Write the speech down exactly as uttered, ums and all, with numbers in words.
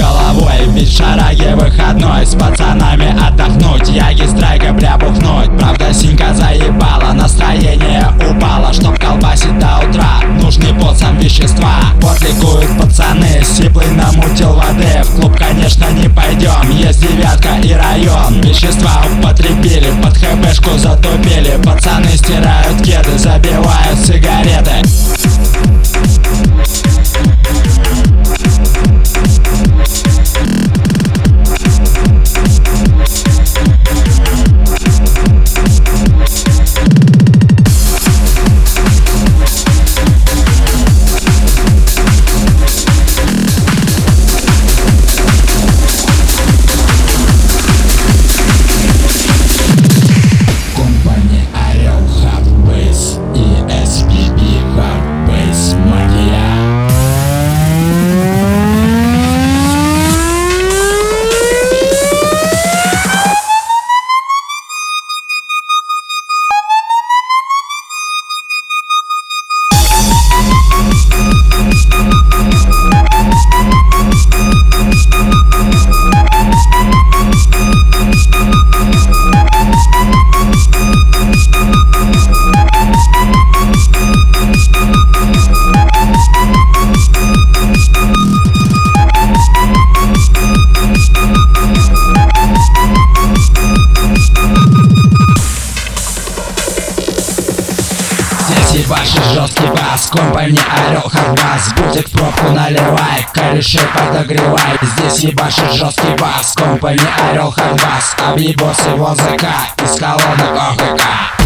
головой, ведь шараги выходной. С пацанами отдохнуть, яги страйка бля бухнуть. Правда синька заебала, настроение упало. Чтоб колбасить до утра, нужны пацан вещества. Вот ликуют пацаны, сиплый намутил воды. В клуб конечно не пойдем, есть девятка и район. Вещества употребили, под хэбэшку затупили. Пацаны стирают кеды, забивают сигареты. Здесь ебашит жесткий бас, компани орел хардбас. Будет в пробку наливай, корешей подогревай. Здесь ебашит жесткий бас, компани орел хардбас. Объебос его ЗК из колонок ОХК.